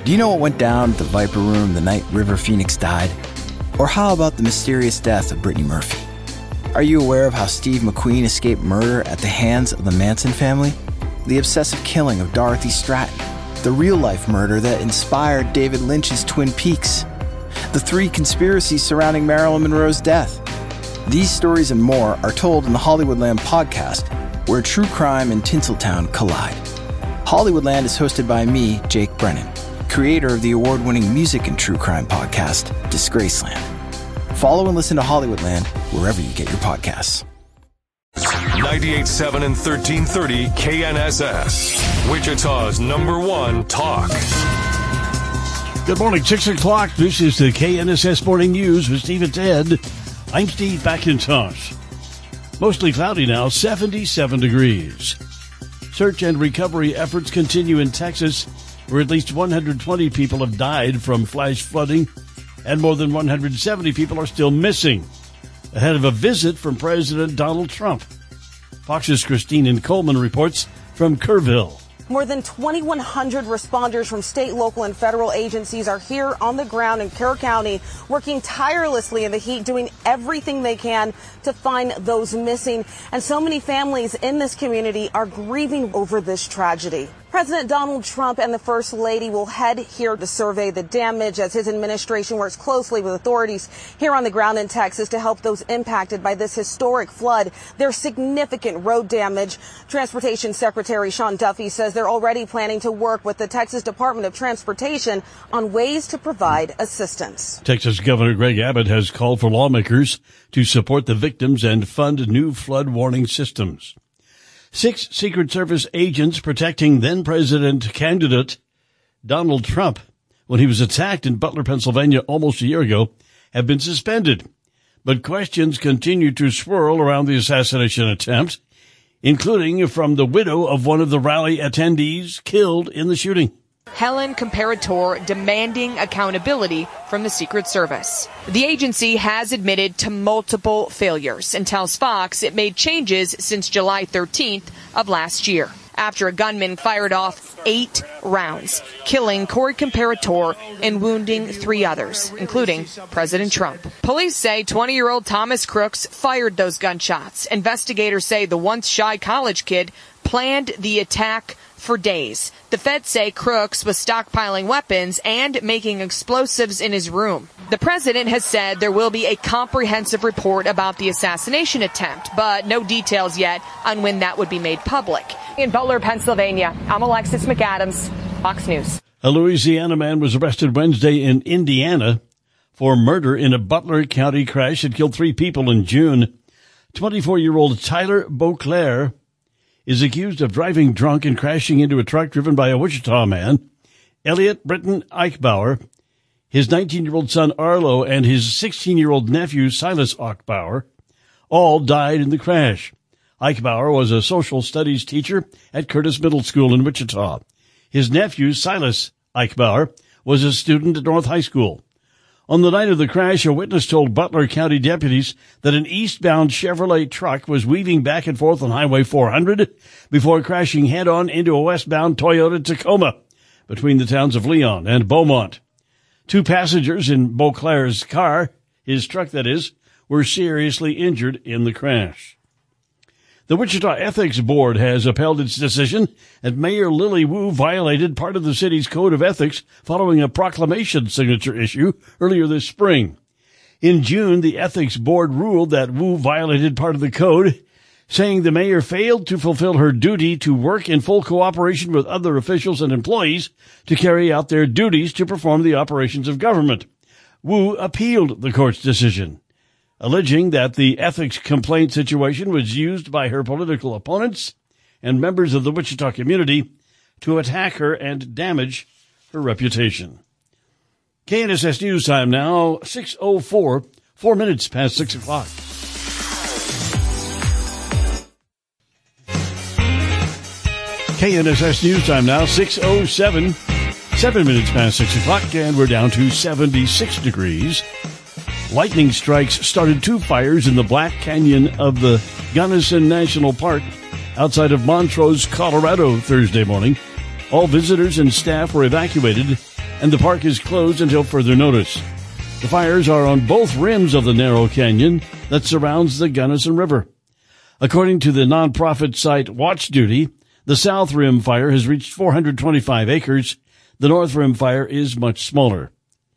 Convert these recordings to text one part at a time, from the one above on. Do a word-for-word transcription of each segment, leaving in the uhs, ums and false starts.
Do you know what went down at the Viper Room the night River Phoenix died? Or how about the mysterious death of Brittany Murphy? Are you aware of how Steve McQueen escaped murder at the hands of the Manson family? The obsessive killing of Dorothy Stratton? The real-life murder that inspired David Lynch's Twin Peaks? The three conspiracies surrounding Marilyn Monroe's death? These stories and more are told in the Hollywoodland podcast, where true crime and Tinseltown collide. Hollywoodland is hosted by me, Jake Brennan, creator of the award-winning music and true crime podcast, Disgraceland. Follow and listen to Hollywoodland wherever you get your podcasts. ninety-eight point seven and thirteen thirty K N S S, Wichita's number one talk. Good morning, six o'clock. This is the K N S S Morning News with Steve and Ted. I'm Steve McIntosh. Mostly cloudy now, seventy-seven degrees. Search and recovery efforts continue in Texas, where at least one hundred twenty people have died from flash flooding, and more than one hundred seventy people are still missing, ahead of a visit from President Donald Trump. Fox's Christine Coleman reports from Kerrville. More than twenty-one hundred responders from state, local, and federal agencies are here on the ground in Kerr County, working tirelessly in the heat, doing everything they can to find those missing. And so many families in this community are grieving over this tragedy. President Donald Trump and the First Lady will head here to survey the damage as his administration works closely with authorities here on the ground in Texas to help those impacted by this historic flood. There's significant road damage. Transportation Secretary Sean Duffy says they're already planning to work with the Texas Department of Transportation on ways to provide assistance. Texas Governor Greg Abbott has called for lawmakers to support the victims and fund new flood warning systems. Six Secret Service agents protecting then-President candidate Donald Trump when he was attacked in Butler, Pennsylvania almost a year ago have been suspended. But questions continue to swirl around the assassination attempt, including from the widow of one of the rally attendees killed in the shooting. Helen Comparator demanding accountability from the Secret Service. The agency has admitted to multiple failures and tells Fox it made changes since July thirteenth of last year, after a gunman fired off eight rounds, killing Corey Comparator and wounding three others, including President Trump. Police say twenty-year-old Thomas Crooks fired those gunshots. Investigators say the once shy college kid planned the attack for days. The feds say Crooks was stockpiling weapons and making explosives in his room. The president has said there will be a comprehensive report about the assassination attempt, but no details yet on when that would be made public. In Butler, Pennsylvania, I'm Alexis McAdams, Fox News. A Louisiana man was arrested Wednesday in Indiana for murder in a Butler County crash that killed three people in June. twenty-four-year-old Tyler Beauclair is accused of driving drunk and crashing into a truck driven by a Wichita man. Elliot Britton Eichbauer, his nineteen-year-old son Arlo, and his sixteen-year-old nephew Silas Eichbauer all died in the crash. Eichbauer was a social studies teacher at Curtis Middle School in Wichita. His nephew Silas Eichbauer was a student at North High School. On the night of the crash, a witness told Butler County deputies that an eastbound Chevrolet truck was weaving back and forth on Highway four hundred before crashing head-on into a westbound Toyota Tacoma between the towns of Leon and Beaumont. Two passengers in Beauclair's car, his truck that is, were seriously injured in the crash. The Wichita Ethics Board has upheld its decision that Mayor Lily Wu violated part of the city's code of ethics following a proclamation signature issue earlier this spring. In June, the Ethics Board ruled that Wu violated part of the code, saying the mayor failed to fulfill her duty to work in full cooperation with other officials and employees to carry out their duties to perform the operations of government. Wu appealed the court's decision, alleging that the ethics complaint situation was used by her political opponents and members of the Wichita community to attack her and damage her reputation. K N S S News Time now, six oh four, four minutes past six o'clock. K N S S News Time now, six oh seven, seven minutes past six o'clock, and we're down to seventy-six degrees. Lightning strikes started two fires in the Black Canyon of the Gunnison National Park outside of Montrose, Colorado, Thursday morning. All visitors and staff were evacuated and the park is closed until further notice. The fires are on both rims of the narrow canyon that surrounds the Gunnison River. According to the nonprofit site Watch Duty, the South Rim fire has reached four hundred twenty-five acres. The North Rim fire is much smaller.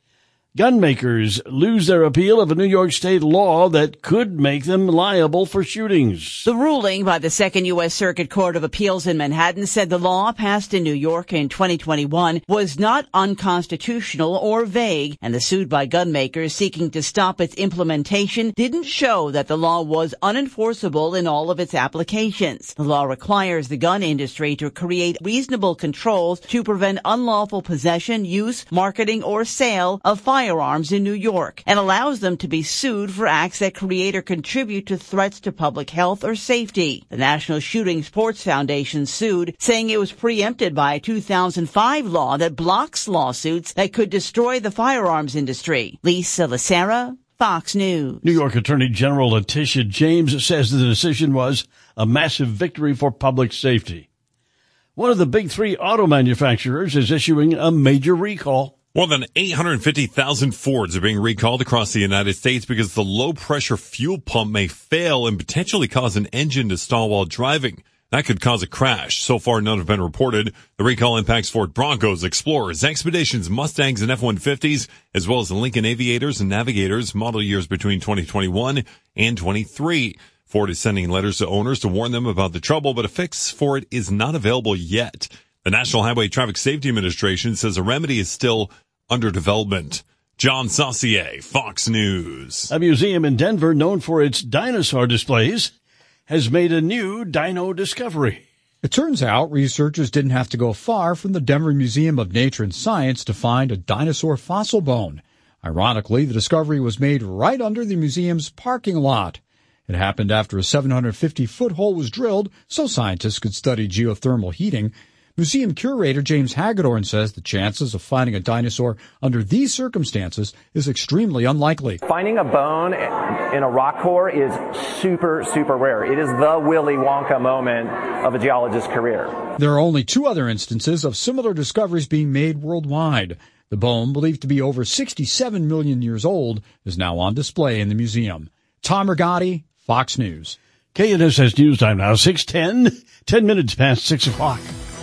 Gun makers lose their appeal of a New York state law that could make them liable for shootings. The ruling by the Second U S Circuit Court of Appeals in Manhattan said the law passed in New York in twenty twenty-one was not unconstitutional or vague, and the suit by gun makers seeking to stop its implementation didn't show that the law was unenforceable in all of its applications. The law requires the gun industry to create reasonable controls to prevent unlawful possession, use, marketing, or sale of firearms firearms in New York, and allows them to be sued for acts that create or contribute to threats to public health or safety. The National Shooting Sports Foundation sued, saying it was preempted by a two thousand five law that blocks lawsuits that could destroy the firearms industry. Lisa Lacera, Fox News. New York Attorney General Letitia James says the decision was a massive victory for public safety. One of the big three auto manufacturers is issuing a major recall. More than eight hundred fifty thousand Fords are being recalled across the United States because the low-pressure fuel pump may fail and potentially cause an engine to stall while driving. That could cause a crash. So far, none have been reported. The recall impacts Ford Broncos, Explorers, Expeditions, Mustangs, and F one fifties, as well as the Lincoln Aviators and Navigators, model years between twenty twenty-one and twenty-three. Ford is sending letters to owners to warn them about the trouble, but a fix for it is not available yet. The National Highway Traffic Safety Administration says a remedy is still under development. John Saucier, Fox News. A museum in Denver known for its dinosaur displays has made a new dino discovery. It turns out researchers didn't have to go far from the Denver Museum of Nature and Science to find a dinosaur fossil bone. Ironically, the discovery was made right under the museum's parking lot. It happened after a seven hundred fifty foot hole was drilled so scientists could study geothermal heating. Museum curator James Hagedorn says the chances of finding a dinosaur under these circumstances is extremely unlikely. Finding a bone in a rock core is super, super rare. It is the Willy Wonka moment of a geologist's career. There are only two other instances of similar discoveries being made worldwide. The bone, believed to be over sixty-seven million years old, is now on display in the museum. Tom Rigotti, Fox News. K N S S News Time now, six ten, ten minutes past six o'clock.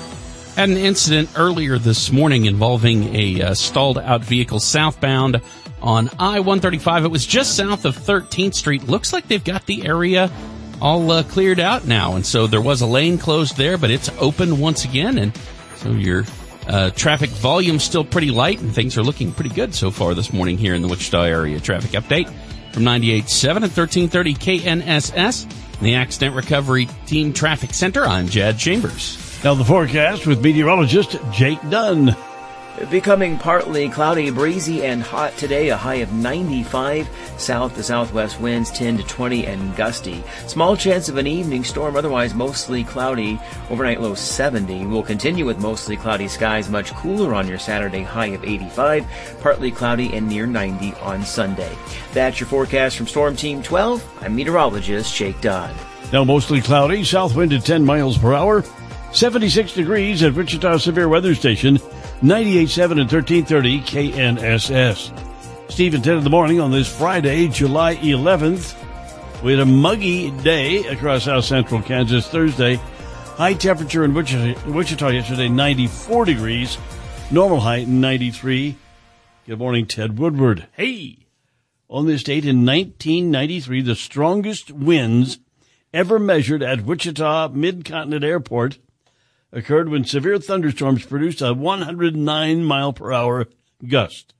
Had an incident earlier this morning involving a uh, stalled-out vehicle southbound on I one thirty-five. It was just south of thirteenth Street. Looks like they've got the area all uh, cleared out now, and so there was a lane closed there, but it's open once again, and so your uh, traffic volume's still pretty light, and things are looking pretty good so far this morning here in the Wichita area. Traffic update from ninety-eight point seven and thirteen thirty K N S S, the Accident Recovery Team Traffic Center. I'm Jad Chambers. Now the forecast with meteorologist Jake Dunn. Becoming partly cloudy, breezy, and hot today. A high of ninety-five. South to southwest winds ten to twenty and gusty. Small chance of an evening storm, otherwise mostly cloudy. Overnight low seventy. We'll continue with mostly cloudy skies, much cooler on your Saturday, high of eighty-five. Partly cloudy and near ninety on Sunday. That's your forecast from Storm Team twelve. I'm meteorologist Jake Dunn. Now mostly cloudy, south wind at ten miles per hour. seventy-six degrees at Wichita Severe Weather Station, ninety-eight point seven and thirteen thirty K N S S. Steve at ten in the morning on this Friday, July eleventh. We had a muggy day across South Central Kansas Thursday. High temperature in Wichita, Wichita yesterday, ninety-four degrees. Normal height, ninety-three. Good morning, Ted Woodward. Hey! On this date in nineteen ninety-three, the strongest winds ever measured at Wichita Mid-Continent Airport occurred when severe thunderstorms produced a one hundred nine mile per hour gust.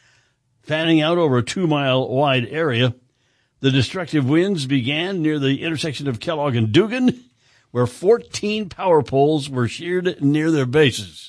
Fanning out over a two mile wide area, the destructive winds began near the intersection of Kellogg and Dugan, where fourteen power poles were sheared near their bases.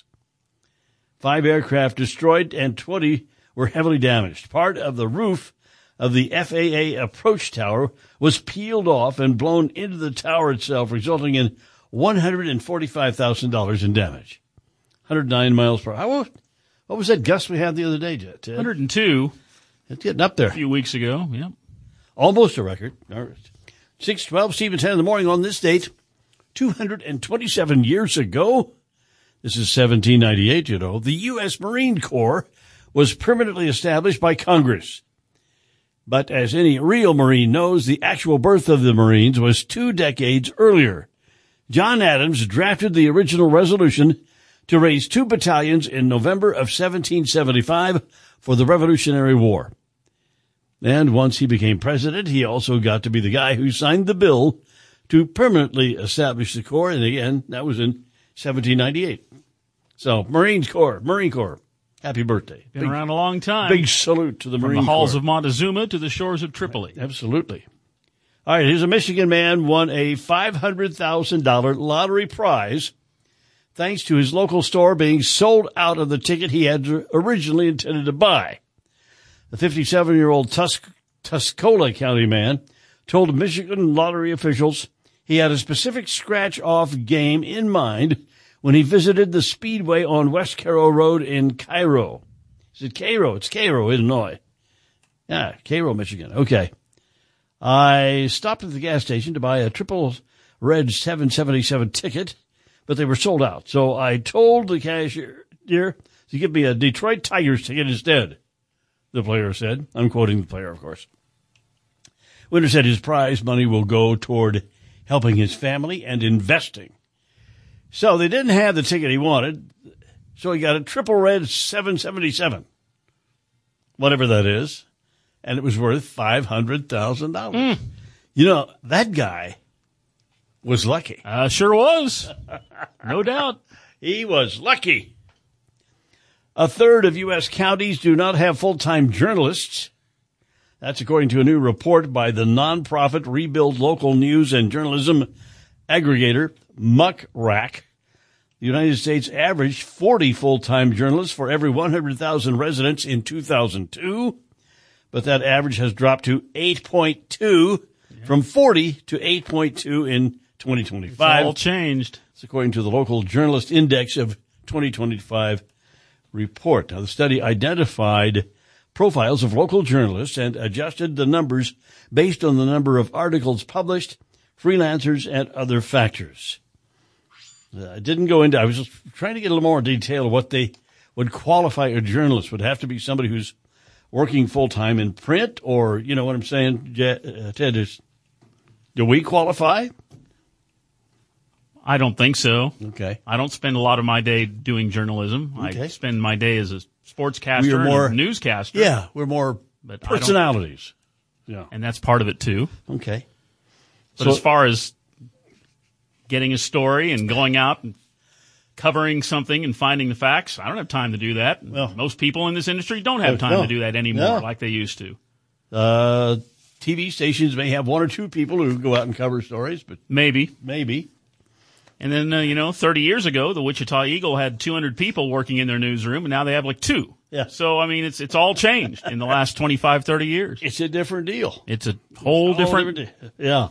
Five aircraft destroyed and twenty were heavily damaged. Part of the roof of the F A A approach tower was peeled off and blown into the tower itself, resulting in one hundred forty-five thousand dollars in damage. one hundred nine miles per hour. What was that gust we had the other day, Ted? one hundred two. It's getting up there. A few weeks ago, yeah. Almost a record. All right. six twelve, Steve at ten in the morning on this date, two hundred twenty-seven years ago, This is seventeen ninety-eight, you know. The U S Marine Corps was permanently established by Congress. But as any real Marine knows, the actual birth of the Marines was two decades earlier. John Adams drafted the original resolution to raise two battalions in November of seventeen seventy-five for the Revolutionary War. And once he became president, he also got to be the guy who signed the bill to permanently establish the Corps. And again, that was in seventeen ninety-eight. So, Marine Corps, Marine Corps, happy birthday. Been big, around a long time. Big salute to the From Marine the halls Corps. of Montezuma to the shores of Tripoli. Absolutely. All right, here's a Michigan man won a five hundred thousand dollars lottery prize thanks to his local store being sold out of the ticket he had originally intended to buy. The fifty-seven-year-old Tus- Tuscola County man told Michigan lottery officials he had a specific scratch-off game in mind when he visited the Speedway on West Cairo Road in Cairo. He said Cairo. It's Cairo, Illinois. Yeah, Cairo, Michigan. Okay. I stopped at the gas station to buy a triple red seven seventy-seven ticket, but they were sold out. So I told the cashier to give me a Detroit Tigers ticket instead, the player said. I'm quoting the player, of course. Winter said his prize money will go toward helping his family and investing. So they didn't have the ticket he wanted, so he got a triple red seven seventy-seven, whatever that is. And it was worth five hundred thousand dollars. Mm. You know, that guy was lucky. Uh, sure was. No doubt. He was lucky. A third of U S counties do not have full-time journalists. That's according to a new report by the nonprofit Rebuild Local News and Journalism aggregator, Muck Rack. The United States averaged forty full-time journalists for every one hundred thousand residents in two thousand two. But that average has dropped to eight point two yeah. from forty to eight point two in twenty twenty-five. It's all changed. It's according to the Local Journalist Index of twenty twenty-five report. Now, the study identified profiles of local journalists and adjusted the numbers based on the number of articles published, freelancers, and other factors. Uh, I didn't go into, I was just trying to get a little more detail of what they would qualify a journalist. Would have to be somebody who's working full-time in print, or, you know what I'm saying, uh, Ted, is, do we qualify? I don't think so. Okay. I don't spend a lot of my day doing journalism. Okay. I spend my day as a sportscaster more, and a newscaster. Yeah, we're more but personalities. Yeah. And that's part of it, too. Okay. But so, as far as getting a story and going out and covering something and finding the facts, I don't have time to do that. Well, most people in this industry don't have time no, to do that anymore no. like they used to. Uh, T V stations may have one or two people who go out and cover stories, but maybe. Maybe. And then, uh, you know, thirty years ago, the Wichita Eagle had two hundred people working in their newsroom, and now they have like two. Yeah. So, I mean, it's it's all changed in the last twenty-five, thirty years. It's a different deal. It's a whole it's a different... different Yeah.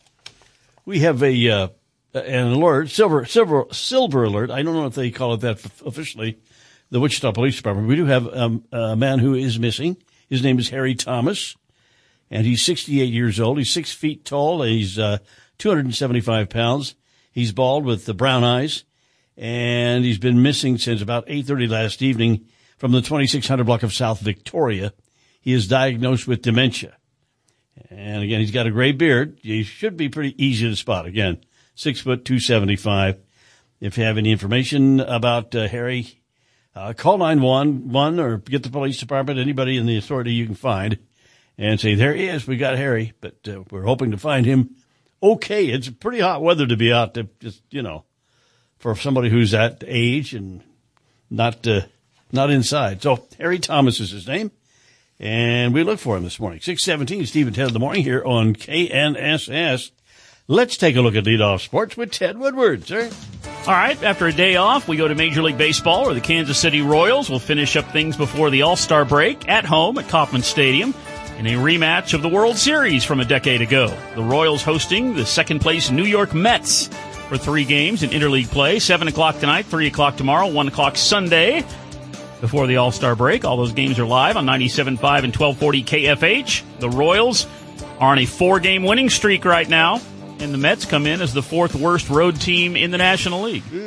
We have a... Uh, an alert, silver, silver, silver alert. I don't know if they call it that officially, the Wichita Police Department. We do have um, a man who is missing. His name is Harry Thomas, and he's sixty-eight years old. He's six feet tall. He's uh, two hundred seventy-five pounds. He's bald with the brown eyes, and he's been missing since about eight thirty last evening from the twenty-six hundred block of South Victoria. He is diagnosed with dementia. And again, he's got a gray beard. He should be pretty easy to spot. Again, Six foot two seventy-five. If you have any information about uh, Harry, uh, call nine one one or get the police department, anybody in the authority you can find, and say, there he is, we got Harry, but uh, we're hoping to find him okay. It's pretty hot weather to be out to just, you know, for somebody who's that age and not, uh, not inside. So Harry Thomas is his name, and we look for him this morning. six seventeen, Steve and Ted in the morning here on K N S S. Let's take a look at leadoff sports with Ted Woodward, sir. All right, after a day off, we go to Major League Baseball, where the Kansas City Royals will finish up things before the All-Star break at home at Kauffman Stadium in a rematch of the World Series from a decade ago. The Royals hosting the second-place New York Mets for three games in interleague play, seven o'clock tonight, three o'clock tomorrow, one o'clock Sunday before the All-Star break. All those games are live on ninety-seven point five and twelve forty K F H. The Royals are on a four-game winning streak right now, and the Mets come in as the fourth worst road team in the National League. Yeah.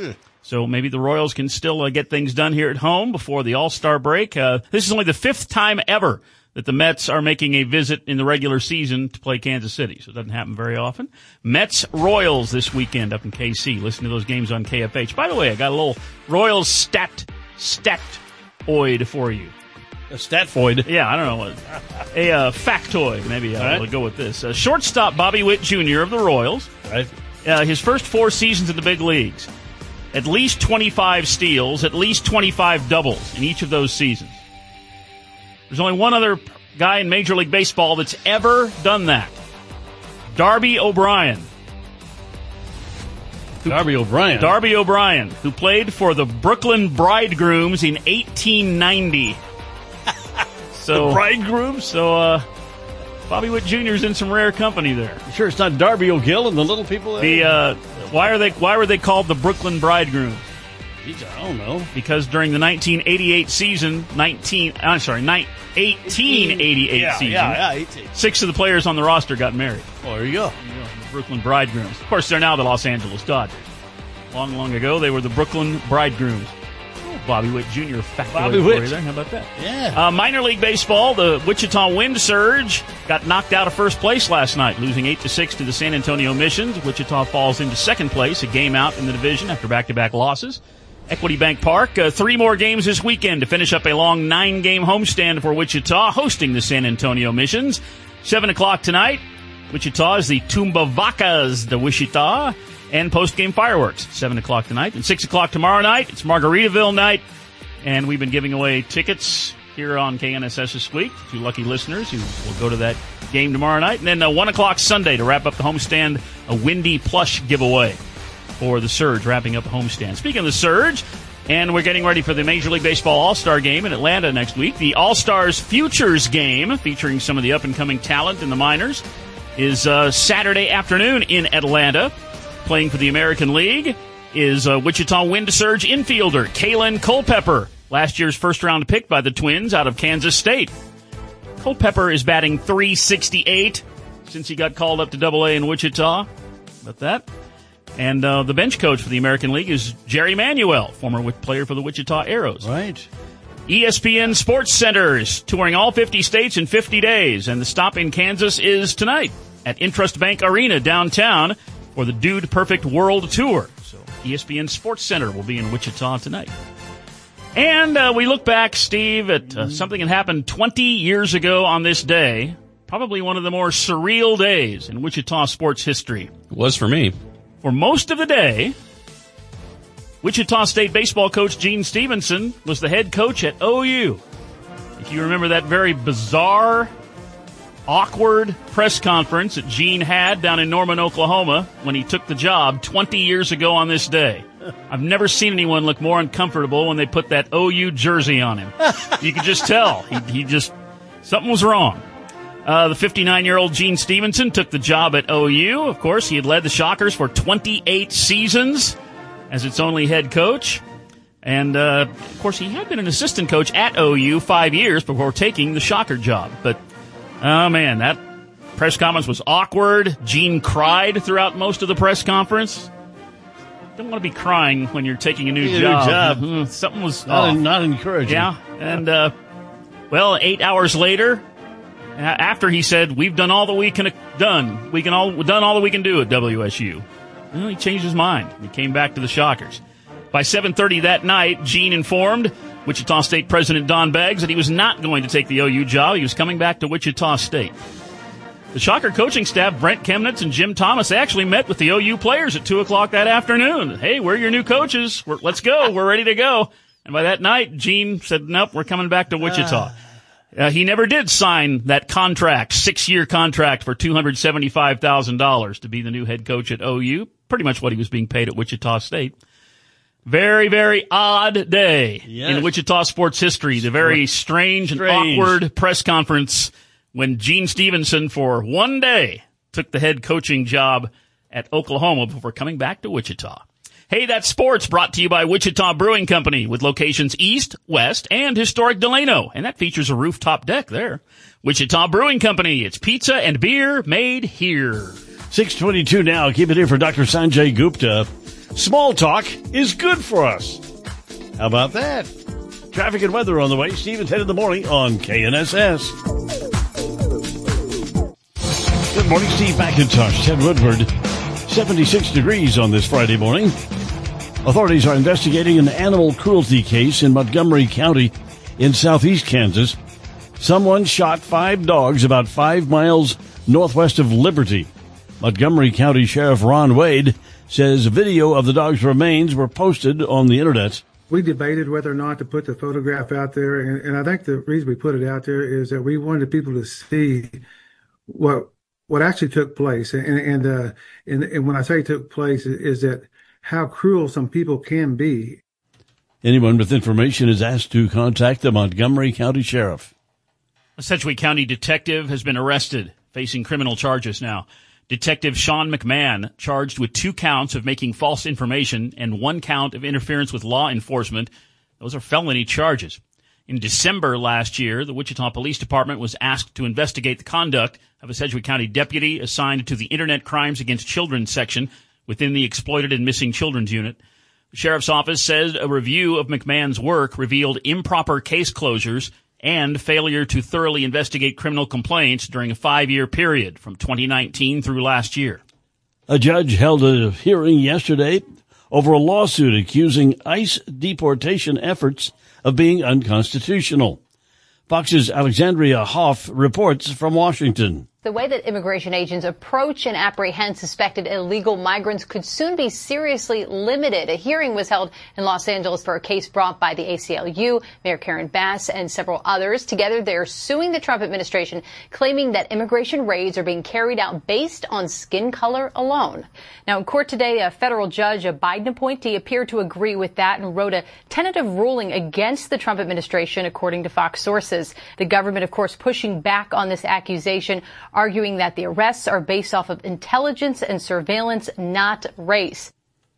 So maybe the Royals can still uh, get things done here at home before the All-Star break. Uh, this is only the fifth time ever that the Mets are making a visit in the regular season to play Kansas City. So it doesn't happen very often. Mets-Royals this weekend up in K C. Listen to those games on K F H. By the way, I got a little Royals stat, stat-oid for you. A statfoid. Yeah, I don't know what. A uh, factoid, maybe I'll right. go with this. Uh, shortstop Bobby Witt Junior of the Royals. Right. Uh, his first four seasons in the big leagues. At least twenty-five steals, at least twenty-five doubles in each of those seasons. There's only one other guy in Major League Baseball that's ever done that. Darby O'Brien. Darby O'Brien. Darby O'Brien, who played for the Brooklyn Bridegrooms in eighteen ninety. So, the Bridegrooms? So, uh, Bobby Witt Junior's in some rare company there. You sure it's not Darby O'Gill and the little people there? The, uh, why are they, why were they called the Brooklyn Bridegrooms? Jeez, I don't know. Because during the nineteen eighty-eight season, nineteen, I'm sorry, eighteen eighty-eight yeah, season, yeah, yeah, eighteen. Six of the players on the roster got married. Oh, there you go. There you go. The Brooklyn Bridegrooms. Of course, they're now the Los Angeles Dodgers. Long, long ago, they were the Brooklyn Bridegrooms. Oh, Bobby Witt Junior Bobby Witt. There. How about that? Yeah. Uh, minor league baseball, the Wichita Wind Surge got knocked out of first place last night, losing eight to six to the San Antonio Missions. Wichita falls into second place, a game out in the division after back-to-back losses. Equity Bank Park, uh, three more games this weekend to finish up a long nine-game homestand for Wichita, hosting the San Antonio Missions. Seven o'clock tonight, Wichita is the Tumba Vacas de Wichita, and post-game fireworks, seven o'clock tonight. And six o'clock tomorrow night, it's Margaritaville night, and we've been giving away tickets here on K N S S this week to lucky listeners who will go to that game tomorrow night. And then uh, one o'clock Sunday to wrap up the homestand, a Windy Plush giveaway for the Surge, wrapping up the homestand. Speaking of the Surge, and we're getting ready for the Major League Baseball All-Star Game in Atlanta next week. The All-Stars Futures Game, featuring some of the up-and-coming talent in the minors, is uh, Saturday afternoon in Atlanta. Playing for the American League is uh, Wichita Wind Surge infielder Kalen Culpepper, last year's first-round pick by the Twins out of Kansas State. Culpepper is batting three sixty-eight since he got called up to Double A in Wichita. About that. And uh, the bench coach for the American League is Jerry Manuel, former player for the Wichita Arrows. Right. E S P N Sports Center is touring all fifty states in fifty days, and the stop in Kansas is tonight at Intrust Bank Arena downtown for the Dude Perfect World Tour. So E S P N Sports Center will be in Wichita tonight. And uh, we look back, Steve, at uh, something that happened twenty years ago on this day, probably one of the more surreal days in Wichita sports history. It was for me. For most of the day, Wichita State baseball coach Gene Stevenson was the head coach at O U. If you remember that very bizarre, awkward press conference that Gene had down in Norman, Oklahoma, when he took the job twenty years ago on this day. I've never seen anyone look more uncomfortable when they put that O U jersey on him. You could just tell. He, he just, something was wrong. Uh, the fifty-nine-year-old Gene Stevenson took the job at O U. Of course, he had led the Shockers for twenty-eight seasons as its only head coach. And, uh, of course, he had been an assistant coach at O U five years before taking the Shocker job. But, oh, man, that press conference was awkward. Gene cried throughout most of the press conference. Don't want to be crying when you're taking a new a job. New job. Mm-hmm. Something was not, off. not encouraging. Yeah, and, uh, well, eight hours later, after he said, we've done all that we can done. We can all done all that we can do at W S U. Well, he changed his mind. He came back to the Shockers. By seven thirty that night, Gene informed Wichita State President Don Beggs that he was not going to take the O U job. He was coming back to Wichita State. The Shocker coaching staff, Brent Chemnitz and Jim Thomas, actually met with the O U players at two o'clock that afternoon. Hey, we're your new coaches. We're, let's go. We're ready to go. And by that night, Gene said, nope, we're coming back to Wichita. Uh, he never did sign that contract, six-year contract for two hundred seventy-five thousand dollars to be the new head coach at O U. Pretty much what he was being paid at Wichita State. Very, very odd day yes. in Wichita sports history. The very strange, strange and awkward press conference when Gene Stevenson, for one day, took the head coaching job at Oklahoma before coming back to Wichita. Hey, that's sports, brought to you by Wichita Brewing Company, with locations east, west, and historic Delano. And that features a rooftop deck there. Wichita Brewing Company, it's pizza and beer made here. six twenty-two now. Keep it here for Doctor Sanjay Gupta. Small talk is good for us. How about that? Traffic and weather on the way. Steve and Ted in the morning on K N S S. Good morning, Steve McIntosh, Ted Woodward. seventy-six degrees on this Friday morning. Authorities are investigating an animal cruelty case in Montgomery County in southeast Kansas. Someone shot five dogs about five miles northwest of Liberty. Montgomery County Sheriff Ron Wade says video of the dog's remains were posted on the internet. We debated whether or not to put the photograph out there, and, and I think the reason we put it out there is that we wanted people to see what what actually took place. And and uh, and, and when I say took place, is, is that how cruel some people can be. Anyone with information is asked to contact the Montgomery County Sheriff. A Sedgwick County detective has been arrested, facing criminal charges now. Detective Sean McMahon, charged with two counts of making false information and one count of interference with law enforcement. Those are felony charges. In December last year, the Wichita Police Department was asked to investigate the conduct of a Sedgwick County deputy assigned to the Internet Crimes Against Children section within the Exploited and Missing Children's Unit. The Sheriff's Office says a review of McMahon's work revealed improper case closures and failure to thoroughly investigate criminal complaints during a five-year period from twenty nineteen through last year. A judge held a hearing yesterday over a lawsuit accusing ICE deportation efforts of being unconstitutional. Fox's Alexandria Hoff reports from Washington. The way that immigration agents approach and apprehend suspected illegal migrants could soon be seriously limited. A hearing was held in Los Angeles for a case brought by the A C L U, Mayor Karen Bass, and several others. Together, they're suing the Trump administration, claiming that immigration raids are being carried out based on skin color alone. Now, in court today, a federal judge, a Biden appointee, appeared to agree with that and wrote a tentative ruling against the Trump administration, according to Fox sources. The government, of course, pushing back on this accusation, arguing that the arrests are based off of intelligence and surveillance, not race.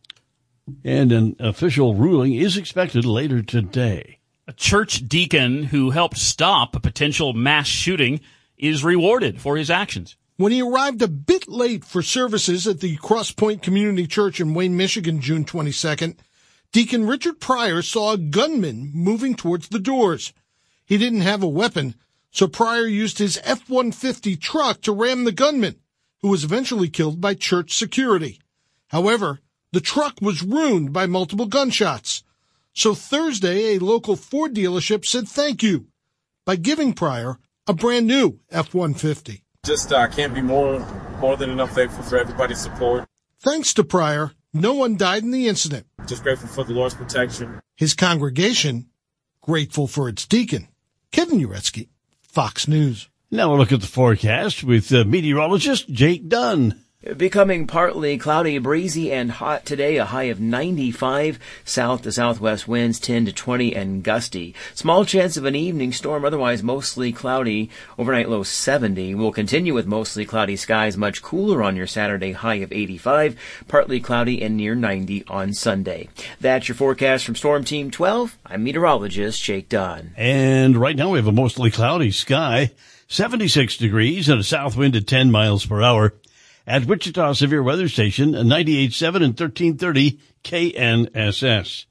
And an official ruling is expected later today. A church deacon who helped stop a potential mass shooting is rewarded for his actions. When he arrived a bit late for services at the Cross Point Community Church in Wayne, Michigan, June twenty-second, Deacon Richard Pryor saw a gunman moving towards the doors. He didn't have a weapon, so Pryor used his F one fifty truck to ram the gunman, who was eventually killed by church security. However, the truck was ruined by multiple gunshots. So Thursday, a local Ford dealership said thank you by giving Pryor a brand new F one fifty. Just uh, can't be more, more than enough thankful for everybody's support. Thanks to Pryor, no one died in the incident. Just grateful for the Lord's protection. His congregation, grateful for its deacon. Kevin Uretsky, Fox News. Now we'll look at the forecast with uh, meteorologist Jake Dunn. Becoming partly cloudy, breezy, and hot today. A high of ninety-five. South to southwest winds ten to twenty and gusty. Small chance of an evening storm, otherwise mostly cloudy. Overnight low seventy. We'll continue with mostly cloudy skies, much cooler on your Saturday, high of eighty-five. Partly cloudy and near ninety on Sunday. That's your forecast from Storm Team twelve. I'm meteorologist Jake Dunn. And right now we have a mostly cloudy sky, seventy-six degrees and a south wind at ten miles per hour. At Wichita Severe Weather Station, ninety-eight point seven and thirteen thirty K N S S.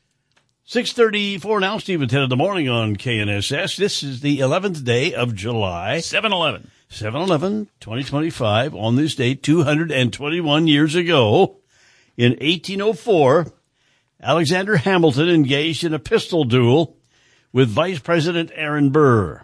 six thirty-four now, Stephen, ten in the morning on K N S S. This is the eleventh day of July. seven eleven. seven eleven, twenty twenty-five. On this date, two hundred twenty-one years ago, in eighteen oh four, Alexander Hamilton engaged in a pistol duel with Vice President Aaron Burr.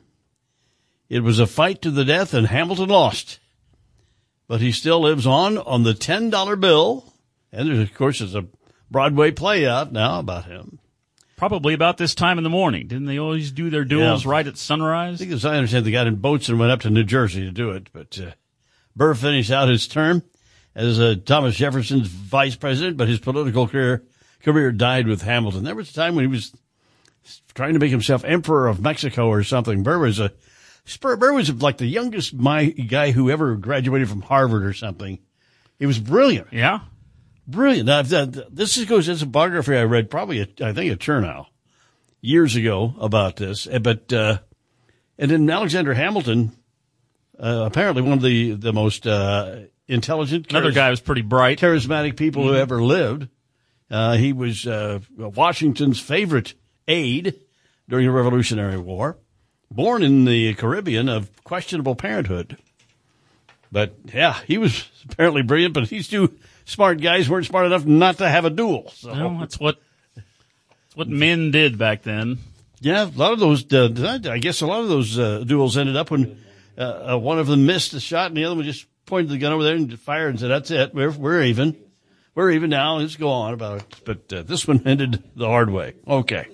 It was a fight to the death, and Hamilton lost. But he still lives on on the ten dollar bill. And there's, of course, there's a Broadway play out now about him. Probably about this time in the morning. Didn't they always do their duels yeah. right at sunrise? I think, as I understand, they got in boats and went up to New Jersey to do it. But uh, Burr finished out his term as uh, Thomas Jefferson's vice president, but his political career career died with Hamilton. There was a time when he was trying to make himself emperor of Mexico or something. Burr was a Burr was like the youngest my guy who ever graduated from Harvard or something. He was brilliant. Yeah. Brilliant. Now, this is, goes, it's a biography I read probably, a, I think, at Chernow years ago about this. But, uh, and then Alexander Hamilton, uh, apparently one of the, the most, uh, intelligent. Another guy was pretty bright. Charismatic people mm-hmm. who ever lived. Uh, he was uh, Washington's favorite aide during the Revolutionary War, born in the Caribbean of questionable parenthood. But, yeah, he was apparently brilliant, but these two smart guys weren't smart enough not to have a duel. So. Well, that's what that's what men did back then. Yeah, a lot of those, uh, I guess a lot of those uh, duels ended up when uh, uh, one of them missed a shot and the other one just pointed the gun over there and fired and said, that's it, we're, we're even. We're even now, let's go on about it. But uh, this one ended the hard way. Okay.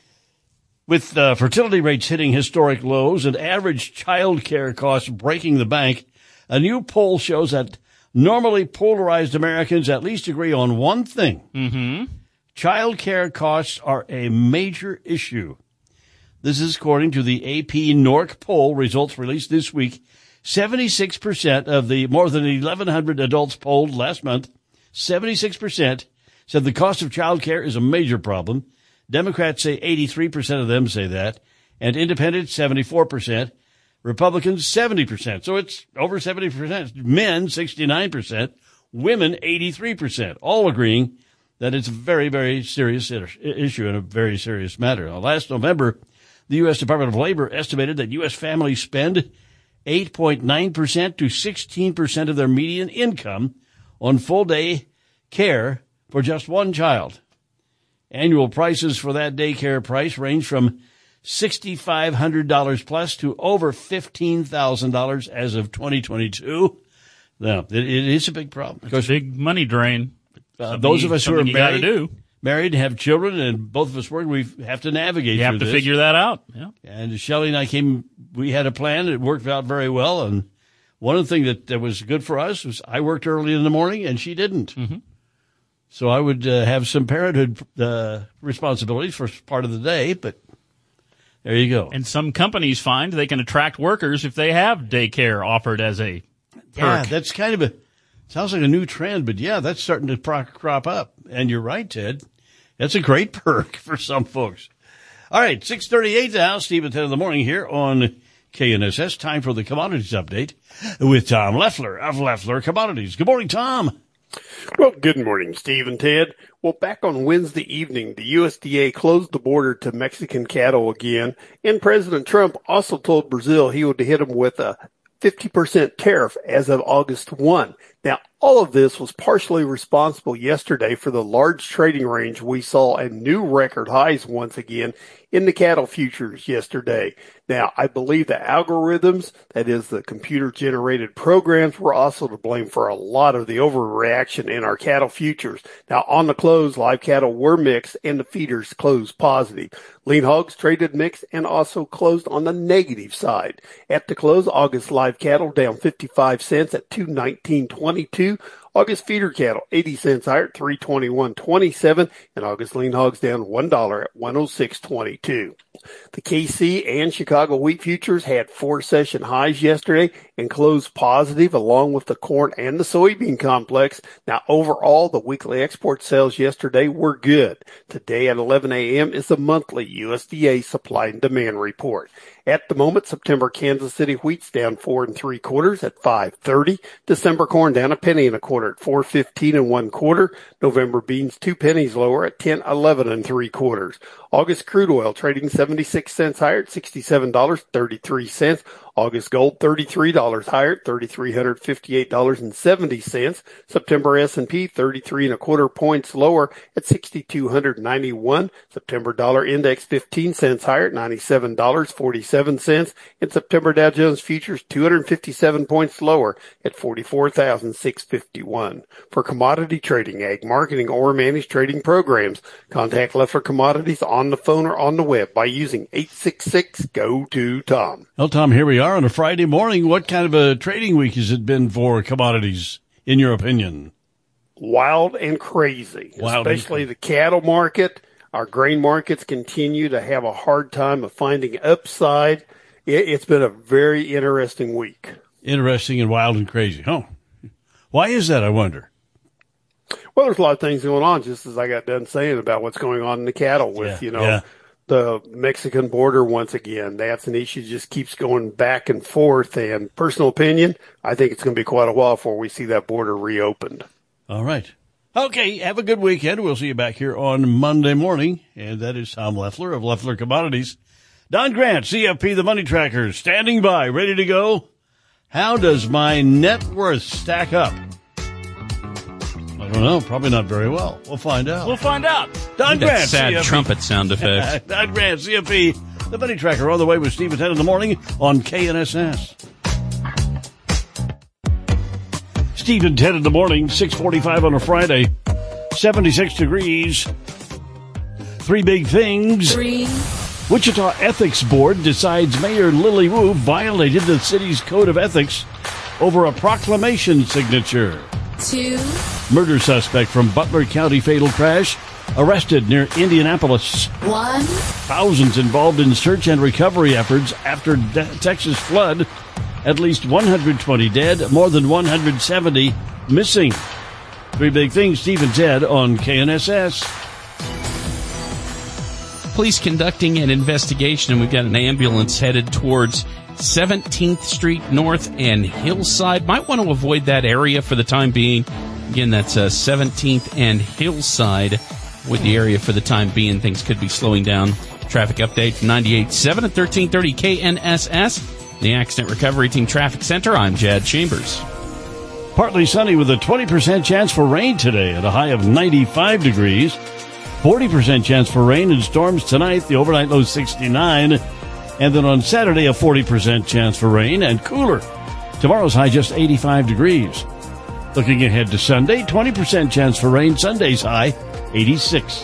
With uh, fertility rates hitting historic lows and average child care costs breaking the bank, a new poll shows that normally polarized Americans at least agree on one thing. Mm-hmm. Child care costs are a major issue. This is according to the A P N O R C poll results released this week. seventy-six percent of the more than eleven hundred adults polled last month, seventy-six percent said the cost of child care is a major problem. Democrats say eighty-three percent of them say that, and independents seventy-four percent, Republicans seventy percent. So it's over seventy percent. Men sixty-nine percent, women eighty-three percent, all agreeing that it's a very, very serious issue and a very serious matter. Now, last November, the U S Department of Labor estimated that U S families spend eight point nine percent to sixteen percent of their median income on full-day care for just one child. Annual prices for that daycare price range from six thousand five hundred dollars plus to over fifteen thousand dollars as of twenty twenty-two. Now, it, it is a big problem. It's a big money drain. Uh, those of us who are married, do. married, have children, and both of us work, we have to navigate You have through to this. figure that out. Yeah. And Shelley and I came, we had a plan. It worked out very well. And one of the things that, that was good for us was I worked early in the morning and she didn't. Mm-hmm. So I would uh, have some parenthood uh, responsibilities for part of the day, but there you go. And some companies find they can attract workers if they have daycare offered as a perk. Yeah, that's kind of a, sounds like a new trend, but yeah, that's starting to pro- crop up. And you're right, Ted. That's a great perk for some folks. All right, six thirty-eight now, Steve at ten in the morning here on K N S S. Time for the commodities update with Tom Leffler of Leffler Commodities. Good morning, Tom. Well, good morning, Steve and Ted. Well, back on Wednesday evening, the U S D A closed the border to Mexican cattle again, and President Trump also told Brazil he would hit them with a fifty percent tariff as of August first. Now, all of this was partially responsible yesterday for the large trading range we saw at new record highs once again in the cattle futures yesterday. Now, I believe the algorithms, that is the computer-generated programs, were also to blame for a lot of the overreaction in our cattle futures. Now, on the close, live cattle were mixed and the feeders closed positive. Lean hogs traded mixed and also closed on the negative side. At the close, August live cattle down fifty-five cents at two nineteen twenty-two. August feeder cattle eighty cents higher at three twenty-one twenty-seven, and August lean hogs down one dollar at one oh six twenty-two. The K C and Chicago wheat futures had four session highs yesterday and closed positive along with the corn and the soybean complex. Now, overall, the weekly export sales yesterday were good. Today at eleven a.m. is the monthly U S D A supply and demand report. At the moment, September Kansas City wheat's down four and three quarters at five thirty. December corn down a penny and a quarter at four fifteen and one quarter. November beans two pennies lower at ten eleven and three quarters. August crude oil trading seventy-six cents higher at sixty-seven dollars and thirty-three cents. August gold thirty-three dollars higher at three thousand three hundred fifty-eight dollars and seventy cents. September S and P thirty-three and a quarter points lower at six thousand two hundred ninety-one. September dollar index fifteen cents higher at ninety-seven dollars and forty-seven cents. And September Dow Jones futures two hundred fifty-seven points lower at forty-four thousand six hundred fifty-one. For commodity trading, ag marketing, or managed trading programs, contact Leffler Commodities on the phone or on the web by using eight six six, G O two, Tom. Well, Tom, here we are on a Friday morning. What kind of a trading week has it been for commodities, in your opinion? Wild and crazy, Wild especially and- the cattle market. Our grain markets continue to have a hard time of finding upside. It, it's been a very interesting week. Interesting and wild and crazy. Oh, why is that, I wonder? Well, there's a lot of things going on, just as I got done saying about what's going on in the cattle with, Yeah, you know, yeah. the Mexican border once again. That's an issue that just keeps going back and forth. And personal opinion, I think it's going to be quite a while before we see that border reopened. All right. Okay, have a good weekend. We'll see you back here on Monday morning. And that is Tom Leffler of Leffler Commodities. Don Grant, C F P, the Money Tracker, standing by, ready to go. How does my net worth stack up? I don't know. Probably not very well. We'll find out. We'll find out. Don that Grant, sad C F P. trumpet sound effect. Don Grant, C F P, the Money Tracker, on the way with Steve at ten in the morning on K N S S. Steve at ten in the morning, six forty-five on a Friday, seventy-six degrees. Three big things. Three. Wichita Ethics Board decides Mayor Lily Wu violated the city's code of ethics over a proclamation signature. Two. Murder suspect from Butler County fatal crash arrested near Indianapolis. One. Thousands involved in search and recovery efforts after de- Texas flood. At least one hundred twenty dead, more than one hundred seventy missing. Three big things, Steve and Ted on K N S S. Police conducting an investigation, and we've got an ambulance headed towards seventeenth Street North and Hillside. Might want to avoid that area for the time being. Again, that's uh, seventeenth and Hillside. With the area for the time being, things could be slowing down. Traffic update from ninety-eight point seven at thirteen thirty K N S S. The Accident Recovery Team Traffic Center, I'm Jad Chambers. Partly sunny with a twenty percent chance for rain today at a high of ninety-five degrees. forty percent chance for rain and storms tonight. The overnight low sixty-nine. And then on Saturday, a forty percent chance for rain and cooler. Tomorrow's high just eighty-five degrees. Looking ahead to Sunday, twenty percent chance for rain. Sunday's high, eighty-six.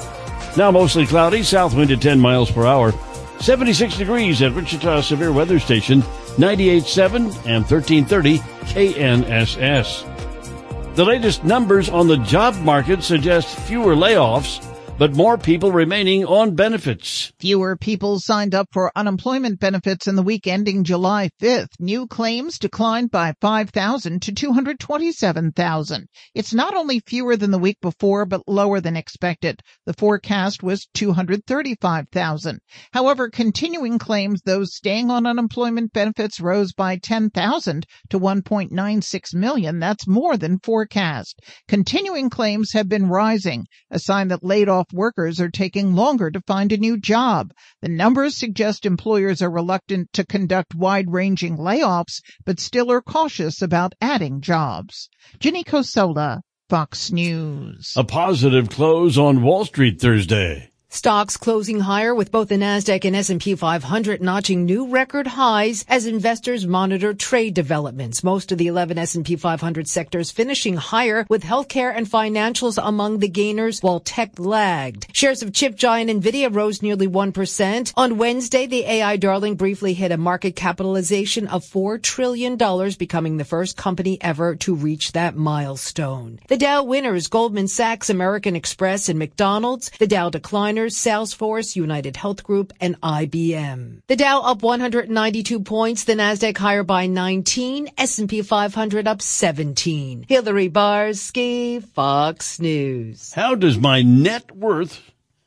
Now mostly cloudy, south wind at ten miles per hour. seventy-six degrees at Wichita Severe Weather Station, ninety-eight point seven and thirteen thirty K N S S. The latest numbers on the job market suggest fewer layoffs, but more people remaining on benefits. Fewer people signed up for unemployment benefits in the week ending July fifth. New claims declined by five thousand to two hundred twenty-seven thousand. It's not only fewer than the week before, but lower than expected. The forecast was two hundred thirty-five thousand. However, continuing claims, those staying on unemployment benefits, rose by ten thousand to one point nine six million. That's more than forecast. Continuing claims have been rising, a sign that laid-off workers are taking longer to find a new job. The numbers suggest employers are reluctant to conduct wide-ranging layoffs, but still are cautious about adding jobs. Ginny Cosola, Fox News. A positive close on Wall Street Thursday. Stocks closing higher with both the Nasdaq and S and P five hundred notching new record highs as investors monitor trade developments. Most of the eleven S and P five hundred sectors finishing higher, with healthcare and financials among the gainers, while tech lagged. Shares of chip giant Nvidia rose nearly one percent. On Wednesday, the A I darling briefly hit a market capitalization of four trillion dollars, becoming the first company ever to reach that milestone. The Dow winners, Goldman Sachs, American Express, and McDonald's. The Dow decliners, Salesforce, United Health Group, and I B M. The Dow up one hundred ninety-two points, the Nasdaq higher by nineteen, S and P five hundred up seventeen. Hillary Barsky, Fox News. How does my net worth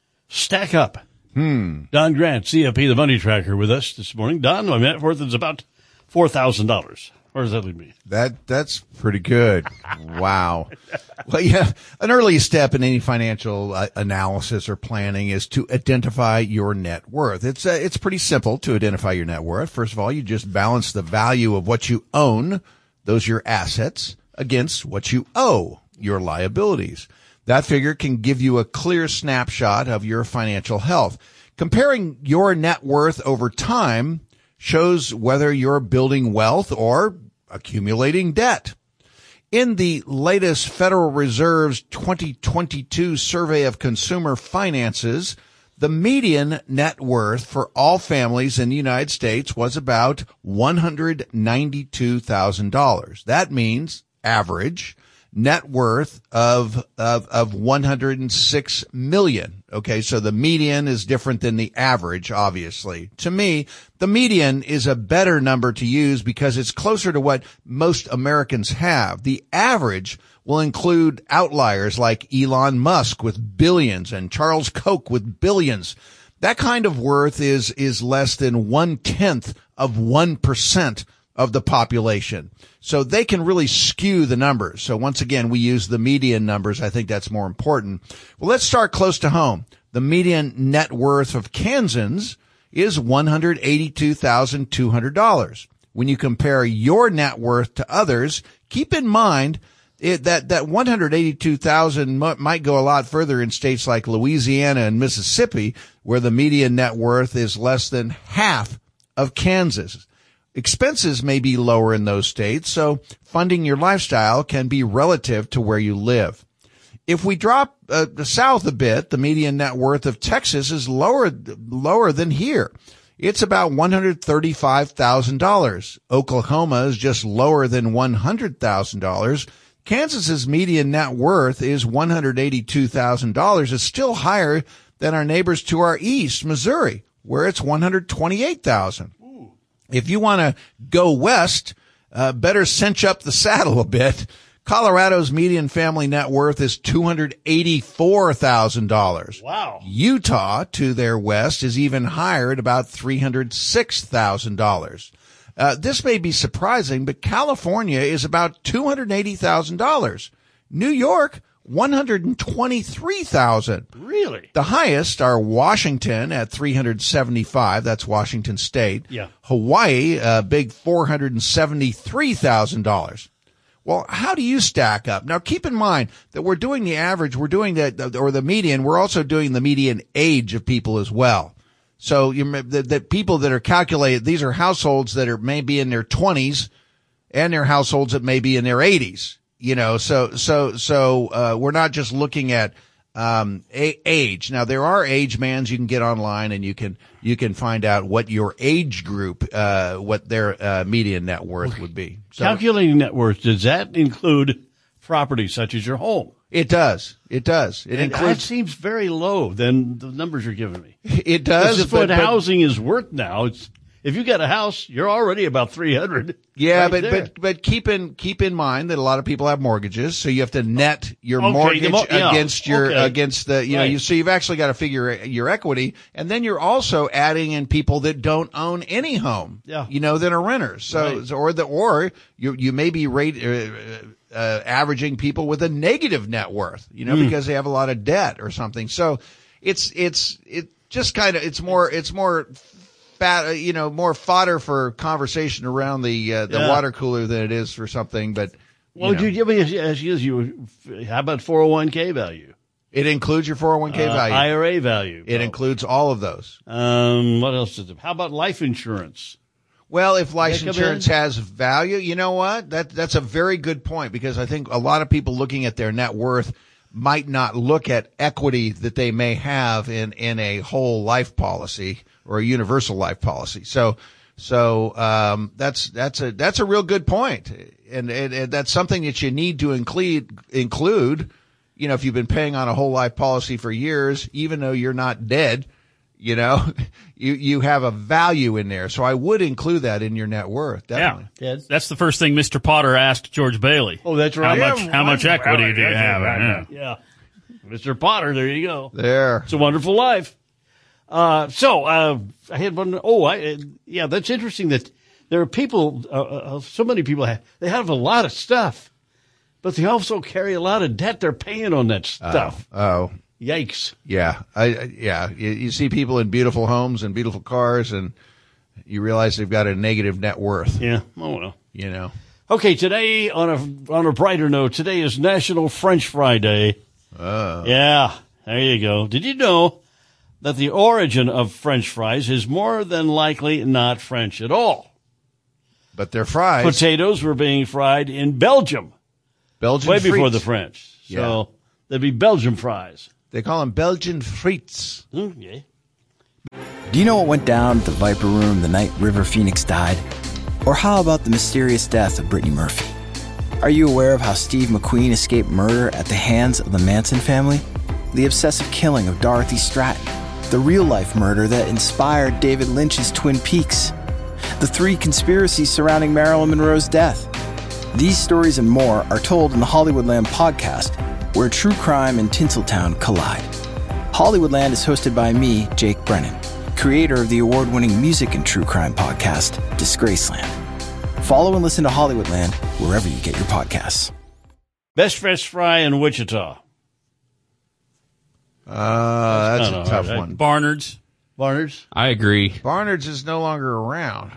stack up? Hmm. Don Grant, C F P, the Money Tracker, with us this morning. Don, my net worth is about four thousand dollars. Where does that leave me? That that's pretty good. Wow. Well, yeah, an early step in any financial uh, analysis or planning is to identify your net worth. It's uh, it's pretty simple to identify your net worth. First of all, you just balance the value of what you own, those are your assets, against what you owe, your liabilities. That figure can give you a clear snapshot of your financial health. Comparing your net worth over time shows whether you're building wealth or accumulating debt. In the latest Federal Reserve's twenty twenty-two survey of consumer finances, the median net worth for all families in the United States was about one hundred ninety-two thousand dollars. That means average net worth of, of, of one hundred six million. Okay. So the median is different than the average, obviously. To me, the median is a better number to use because it's closer to what most Americans have. The average will include outliers like Elon Musk with billions and Charles Koch with billions. That kind of worth is, is less than one tenth of one percent of the population. So they can really skew the numbers. So once again, we use the median numbers. I think that's more important. Well, let's start close to home. The median net worth of Kansans is one hundred eighty-two thousand two hundred dollars. When you compare your net worth to others, keep in mind it, that, that one hundred eighty-two thousand m- might go a lot further in states like Louisiana and Mississippi, where the median net worth is less than half of Kansas. Expenses may be lower in those states, so funding your lifestyle can be relative to where you live. If we drop uh, south a bit, the median net worth of Texas is lower lower than here. It's about one hundred thirty-five thousand dollars. Oklahoma is just lower than one hundred thousand dollars. Kansas's median net worth is one hundred eighty-two thousand dollars. It's still higher than our neighbors to our east, Missouri, where it's one hundred twenty-eight thousand dollars. If you want to go west, uh, better cinch up the saddle a bit. Colorado's median family net worth is two hundred eighty-four thousand dollars. Wow. Utah, to their west, is even higher at about three hundred six thousand dollars. Uh, this may be surprising, but California is about two hundred eighty thousand dollars. New York, one hundred twenty-three thousand dollars. Really? The highest are Washington at three hundred seventy-five. That's Washington State. Yeah. Hawaii, a big four hundred seventy-three thousand dollars. Well, how do you stack up? Now, keep in mind that we're doing the average, we're doing the, or the median, we're also doing the median age of people as well. So you, the, the people that are calculated, these are households that are maybe in their twenties and they're households that may be in their eighties, you know, so, so, so, uh, we're not just looking at, um, a, age. Now, there are age bands you can get online and you can, you can find out what your age group, uh, what their, uh, median net worth would be. So, calculating net worth, does that include property such as your home? It does. It does. It and includes. That seems very low than the numbers you're giving me. It does. It's what but, housing is worth now. It's if you got a house, you're already about three hundred. Yeah, right but there. but but keep in keep in mind that a lot of people have mortgages, so you have to net your Okay, mortgage mo- yeah, against your okay. against the you know Right. you so you've actually got to figure your equity, and then you're also adding in people that don't own any home. Yeah. You know, that are renters. So Right. or the or you you may be rate. Uh, Uh, averaging people with a negative net worth, you know, Mm. because they have a lot of debt or something. So it's, it's, it just kind of, it's more, it's more fat, uh, you know, more fodder for conversation around the, uh, the Yeah. water cooler than it is for something, but. You Well, know, dude, give me as, as you, as you, how about four oh one k value? it includes your four oh one k Uh, value. I R A value. It includes all of those. Um, what else is it? How about life insurance? Well, if life They come insurance in? has value, you know what? That that's a very good point, because I think a lot of people looking at their net worth might not look at equity that they may have in in a whole life policy or a universal life policy. So so um that's that's a that's a real good point. And, and, and that's something that you need to include include, you know, if you've been paying on a whole life policy for years, even though you're not dead. You know, you, you have a value in there. So I would include that in your net worth. Definitely. Yeah, that's the first thing Mister Potter asked George Bailey. Oh, that's right. How much, Yeah, how much right. equity Right. do you That's have? right. Yeah. Yeah. Mister Potter, there you go. There. It's a wonderful life. Uh, so, uh, I had one, oh, I, uh, yeah, that's interesting that there are people, uh, uh, so many people have, they have a lot of stuff, but they also carry a lot of debt they're paying on that stuff. Oh. oh. Yikes. Yeah. I, I yeah. You, you see people in beautiful homes and beautiful cars, and you realize they've got a negative net worth. Yeah. Oh, well. You know. Okay. Today, on a, on a brighter note, today is National French Fry Day. Oh. Yeah. There you go. Did you know that the origin of French fries is more than likely not French at all? But they're fries. Potatoes were being fried in Belgium. Belgian way before frites. the French. So Yeah. there'd be Belgian fries. They call them Belgian frites. Mm, yeah. Do you know what went down at the Viper Room the night River Phoenix died? Or how about the mysterious death of Brittany Murphy? Are you aware of how Steve McQueen escaped murder at the hands of the Manson family? The obsessive killing of Dorothy Stratton? The real-life murder that inspired David Lynch's Twin Peaks? The three conspiracies surrounding Marilyn Monroe's death? These stories and more are told in the Hollywoodland podcast, where true crime and Tinseltown collide. Hollywoodland is hosted by me, Jake Brennan, creator of the award-winning music and true crime podcast, Disgraceland. Follow and listen to Hollywoodland wherever you get your podcasts. Best fresh fry in Wichita. Uh, that's, that's a tough hard, one. Barnard's. Barnard's? I agree. Barnard's is no longer around.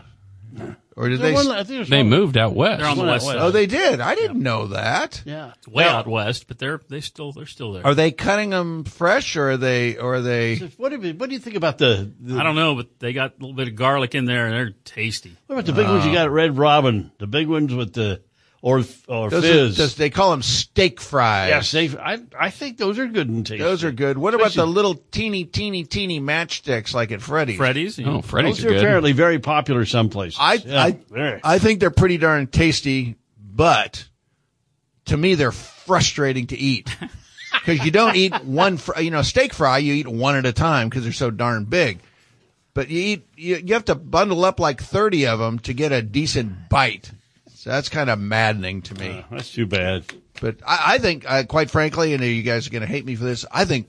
Or did they? One, I think they one. moved out west. They're on the west side. Oh, they did. I didn't yeah. know that. Yeah, way well, out west, but they're they still they're still there. Are they cutting them fresh, or are they? Or are they? So what do you What do you think about the, the? I don't know, but they got a little bit of garlic in there, and they're tasty. What about the big uh, ones you got at Red Robin? The big ones with the or or those fizz. Are, does they call them steak fries? Yeah, steak. I I think those are good and tasty. Those are good. What Especially, about the little teeny, teeny, teeny matchsticks like at Freddy's? Freddy's. Yeah. Oh, Freddy's those are are good. apparently very popular some places. I yeah, I very. I think they're pretty darn tasty, but to me they're frustrating to eat because you don't eat one. Fr- you know, steak fry you eat one at a time because they're so darn big. But you eat you, you have to bundle up like thirty of them to get a decent bite. So that's kind of maddening to me. Uh, that's too bad. But I, I think, uh, quite frankly, and you guys are going to hate me for this, I think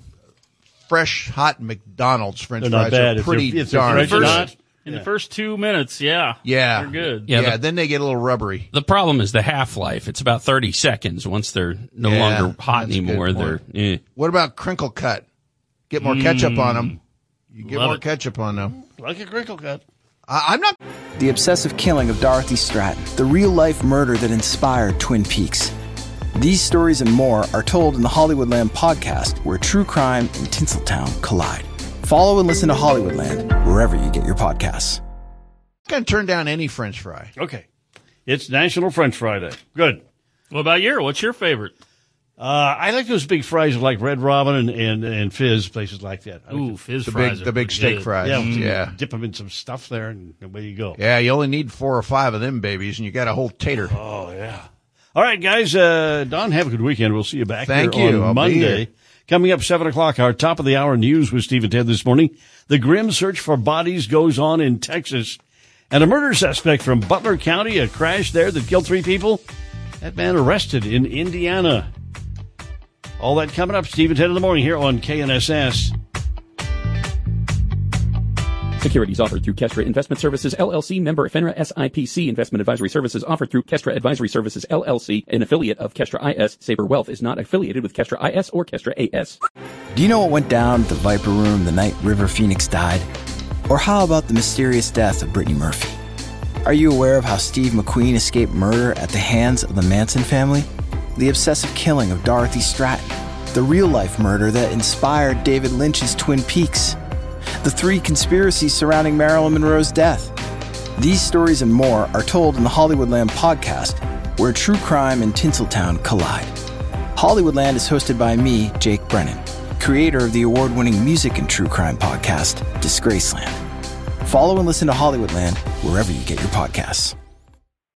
fresh, hot McDonald's French They're fries bad. are If pretty if darn fresh good. not, In yeah. the first two minutes, yeah. Yeah. They're good. Yeah, Yeah, the, then they get a little rubbery. The problem is the half-life. It's about thirty seconds. Once they're no Yeah, longer hot anymore, they're eh. What about crinkle cut? Get more ketchup on them. You get Love more it. ketchup on them. Like a crinkle cut. I, I'm not. The obsessive killing of Dorothy Stratton, the real-life murder that inspired Twin Peaks. These stories and more are told in the Hollywoodland podcast, where true crime and Tinseltown collide. Follow and listen to Hollywoodland wherever you get your podcasts. I'm going to turn down any French fry. Okay. It's National French Fry Day. Good. What about you? What's your favorite? Uh, I like those big fries like Red Robin and, and, and Fizz, places like that. I Ooh, like Fizz The fries big, are the big pretty steak good. fries. Yeah, Yeah. dip them in some stuff there, and away you go. Yeah, you only need four or five of them babies, and you got a whole tater. Oh, yeah. All right, guys. Uh, Don, have a good weekend. We'll see you back Thank here you. on I'll be Monday. here. Coming up seven o'clock, our top of the hour news with Steve and Ted this morning. The grim search for bodies goes on in Texas. And a murder suspect from Butler County, a crash there that killed three people. That man arrested in Indiana. All that coming up, Steve and Ted in the morning here on K N S S. Securities offered through Kestra Investment Services, L L C, member FINRA S I P C. Investment advisory services offered through Kestra Advisory Services, L L C, an affiliate of Kestra I S. Saber Wealth is not affiliated with Kestra I S or Kestra A S. Do you know what went down at the Viper Room the night River Phoenix died? Or how about the mysterious death of Brittany Murphy? Are you aware of how Steve McQueen escaped murder at the hands of the Manson family? The obsessive killing of Dorothy Stratton, the real-life murder that inspired David Lynch's Twin Peaks, the three conspiracies surrounding Marilyn Monroe's death. These stories and more are told in the Hollywoodland podcast, where true crime and Tinseltown collide. Hollywoodland is hosted by me, Jake Brennan, creator of the award-winning music and true crime podcast, Disgraceland. Follow and listen to Hollywoodland wherever you get your podcasts.